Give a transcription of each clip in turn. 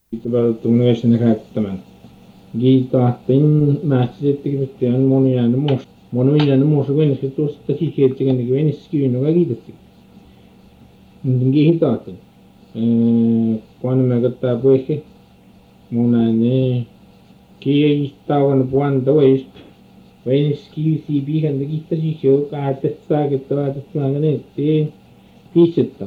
Tumnuisen käyttämään. Giitahtin mästettiin pitään moninainen muussa venässä tuosta sikiettikin niin venässä kyynä kiitettiin. Giitahtin. Kun me kattaa puhe monane kiistavan puolta ois venässä kiisi pihan kiittäisi jo kaatetta ne te pisettä.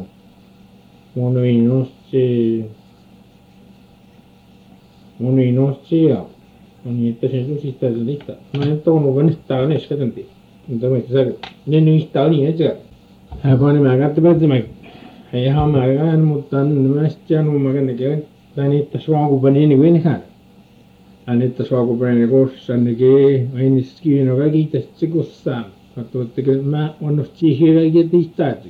Moninostia. On että se susista lista. No että on vanhasta on eskatanti. Mutta me tässä ne niistä oli että. Kun mä katsoin ei hamaakaan mutta näistä nummakan näkee tai niitä suokupäin niin kuin hän. Anetta suokupäin kossa näkee aina skiino kaikki tästä kossaan. Katsotteko mä onnosti kaikki tiistaat.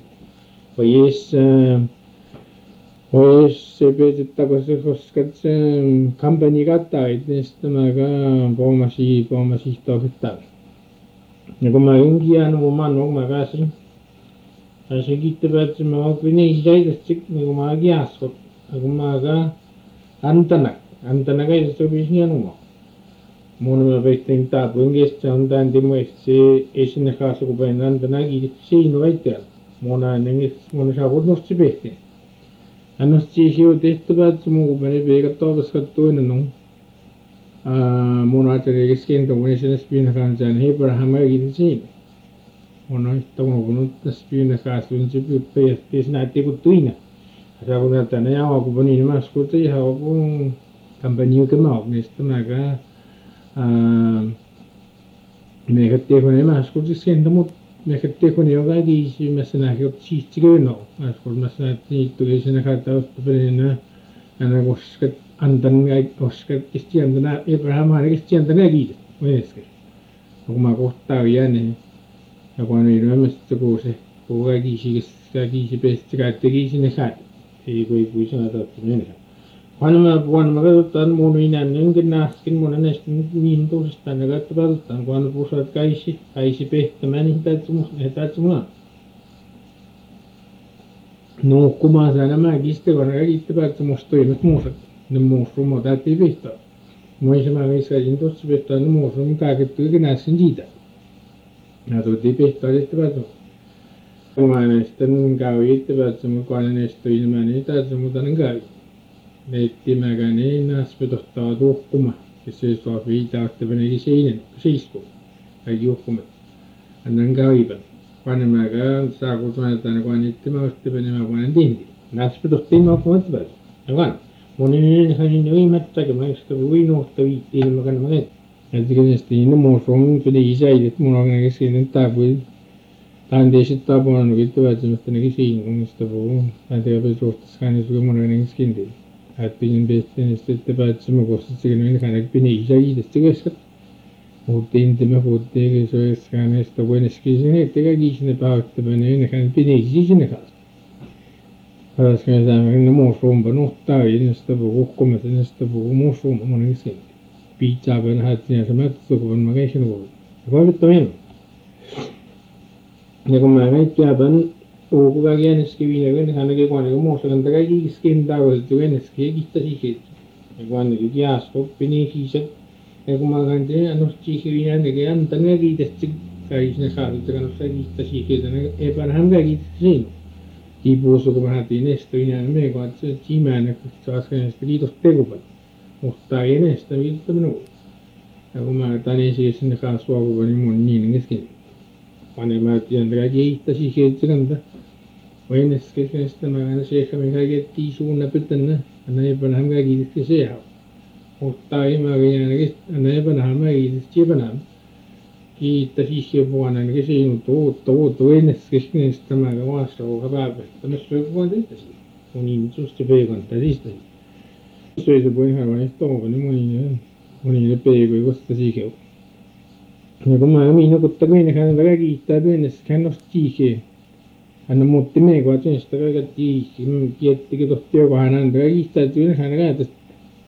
Ois se petettäkö se koska se kampanja kattaa itsestä mäkä pomasi tohtaa. Ja kun mä inkiään mun mä pääsin. Se kiittävät mä opin ei säikästi kun mä kiaskot. Kun mä antana kai se opisi hienoa. Mun mä peittin taapun kestä on tämän timoista ei sinne kaasa kun päin antana kiitti siinä väitteellä. Mun saa nosti peittiin. Annosti hiu tehtävät mun meni peikattua koska toinen on. Mun ajattelin keskentä kun ei sinne spinna kansaan Abraham kiitti siinä. On että kun tässä pyynä kaasuin se pyyppi siinä kun tuina. Saa kun näyttää ne jauha kun niin mä skuutin ihan kun kampanja kemau niistä mäkä me katsoin kun mä skuutin sen mutta me katsoin kun jo kaikki mä näin että siisti kyllä mä skuutin mä näin että niitä tuli sinne kautta ostapelinä aina koska antan koska kesti antana Abraham aina kesti antana kiitos myöskin kun mä kohtaa jäänyt. Ja kun ei ryömästä kun kaikki pesti kaikki sinne sai. Ei kui sanotaan mennä. Kun mä katsotaan mun inännenkin näskin mun näistä niin tosistaan ja katsotaan kun puhutaan kaikki pehtämään niin täytyy mulla. No kun mä sain nämä kistekoon kaikki päätä musta toimet muuset. Ne muusrumo täytyy pehtää. Moi se mä viskaisin tossa pehtää ne muusrum kaikettu eikä näskin siitä. Ja tuotiin pehtaa tehtävät. Kun mä näistä käy itsepäät mukaan näistä ilmään niin täytyy muuta käy. Leitti mäkään ei näspä tohtaa tuhkuma. Ja se saa viitaa ottapänekin seinen seisku. Kaikki uhkumat. Annan käypän. Kun mäkään saa kutsumältään kun itse mä ottapäne mä kun tinti. Näspä tohtiin mä ohkumat päätä. Ja kan. Monin niin viimättäkin mä sitä uinuhta viittiin mä kan mä et. Että näistä niin muusrum pidi isäidet mun on kesken taapui. Tän teesit taapuna no kiittävät semmoista nekin siinä kun sitä puhuu. Tän teepä suhtaskaan niin suke mun on kesken tein. Ajattelin pestiin sitten päätse mä kostat sekin niin hän pidi isäidet kesken. Puhuttiin te me puhuttiin se kesken näistä vuodessakin sinne ettekä kiisine päivättäpä niin hän pidi sinne kanssa. Paraskin tämä ne muusrumpa nuhtaa ja näistä puhuu uhkumasta näistä puhuu muusrumpa mun kesken. Pizzaa vähän hättiin se mättä kun mä käisin vuoden. Ja koivittu minun. Ja kun mä näittiin uukukaan jänneski viinä hänenkin kun ainakin muussa kanta kaikki kiskin tauotettu jänneski ja kiittäisi siitä. Ja kun ainakin kiaskoppi niin hiiset. Ja kun mä kantin annosti viinä hänenkin antan ja kiittäisi kaikki sinne saadutta kannossa kiittäisi siitä. Ei parhaan kiittäisi siinä. Tiipuussa kun mä hätiin näistä viinä me kun että se tiimään saaskaan näistä kiitos tegupat. Mutta ei näistä viittaa minulle. Ja kun mä tänne siis sinne kanssa suokuva niin mun niin kesken. Vaan mä tiedän että kaikki hiittäisi sieltä kanta. Vain kesken sitä mä aina seikkamin kaikki ettiin suunna pytänä. Anna epänahan kaikki kiitti sehän. Mutta ei mä aina anna epänahan mä kiitti epänahan. Kiittäisi siellä vuonna ainakin siinä tuottu ennäs kesken sitä mä vaasta kun päivästä. Mä söin vaan tehtäisi. Mun ihmisuus peikanta siitä. Söi se puheen vaan ehtoon niin monille peikoi kosta siikeu. Ja kun mä mihin nukuttaa mennä hän vähän kiittää pyynnessä hän nosti siikeen. Hän muutti meikoa sen sitä kaikki kiettikin tohti joka hän antaa kiittää että hän käytäisi